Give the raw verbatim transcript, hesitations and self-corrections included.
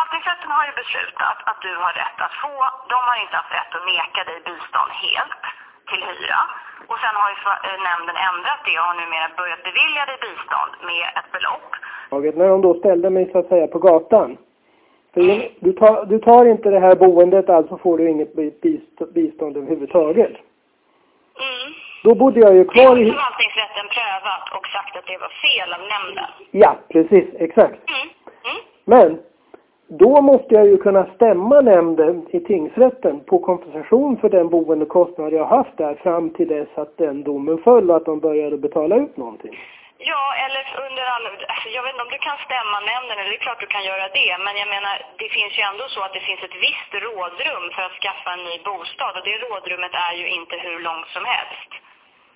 förvaltningsrätten har ju beslutat att du har rätt att få, de har inte haft rätt att neka dig bistånd helt till hyra. Och sen har ju nämnden ändrat det och har numera börjat bevilja dig bistånd med ett belopp. När de då ställde mig så att säga på gatan. För mm. du, tar, du tar inte det här boendet, alltså får du inget bistånd överhuvudtaget. Mm. Då bodde jag ju kvar i... Det har förvaltningsrätten prövat och sagt att det var fel av nämnden. Ja, precis, exakt. Mm. Mm. Men då måste jag ju kunna stämma nämnden i tingsrätten på kompensation för den boendekostnad jag haft där fram till dess att den domen föll och att de började betala ut någonting. Ja, eller under all... Alltså jag vet inte om du kan stämma nämnden, eller det är klart du kan göra det. Men jag menar, det finns ju ändå så att det finns ett visst rådrum för att skaffa en ny bostad. Och det rådrummet är ju inte hur långt som helst.